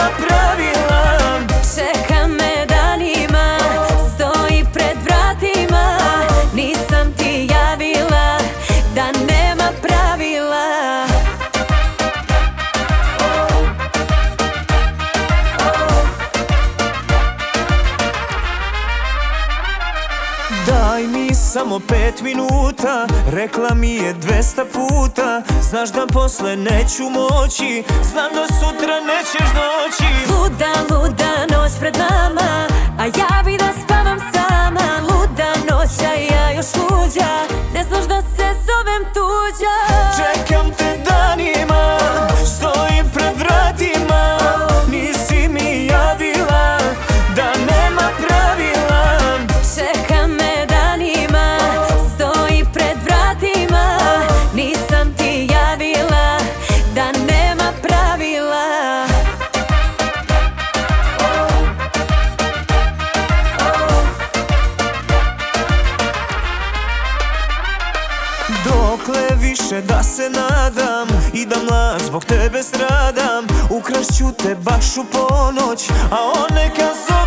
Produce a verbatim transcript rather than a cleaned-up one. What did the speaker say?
nema pravila. Čeka me danima, stoji pred vratima, nisam ti javila da nema pravila. Daj mi samo pet minuta, rekla mi je dvesta puta. Znaš da posle neću moći, znam da sutra nećeš doći. Luda, luda noć pred nama, a ja bi da spavam sama. Luda noć, a ja još luđa, ne znaš da se zovem tuđa. Čekam te danima, stojim pred vratima, nisi mi javila da nema pravila. Čeka me danima, stoji pred vratima, nisam ti javila da nema pravila. Dokle više da se nadam i da mlad zbog tebe stradam. Ukrašću te baš u ponoć, a on neka zove